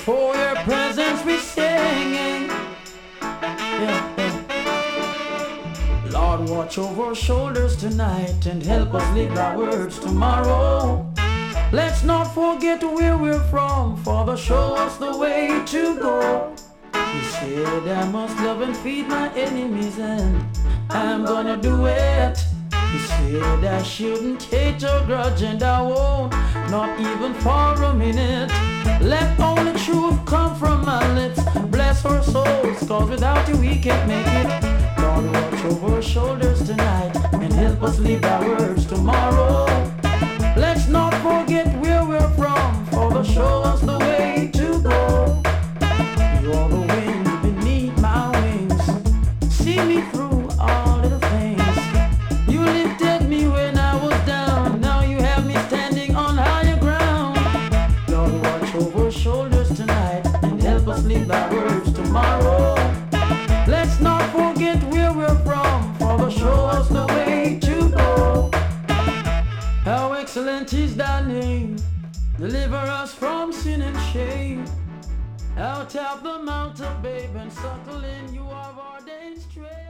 before your presence we singing. Yeah, yeah. Lord, watch over our shoulders tonight and help us live our words tomorrow. Let's not forget where we're from, Father, show us the way to go. You said I must love and feed my enemies, and I'm gonna do it. You said I shouldn't hate or grudge, and I won't, not even for a minute. Let only truth come from my lips. Bless our souls, cause without you we can't make it. Lord, watch over our shoulders tonight and help us live our words tomorrow. Let's not forget where we're from, Father, show us the way to go. You're the wind beneath my wings, see me through all little things. You lifted me when I was down, now you have me standing on higher ground. Lord, watch over shoulders tonight and help us live our words tomorrow. Let's not forget where we're from, Father, show us the way to go. How excellent is thy name, deliver us from sin and shame. Out of the mountain, babe, and suckling you have ordained straight.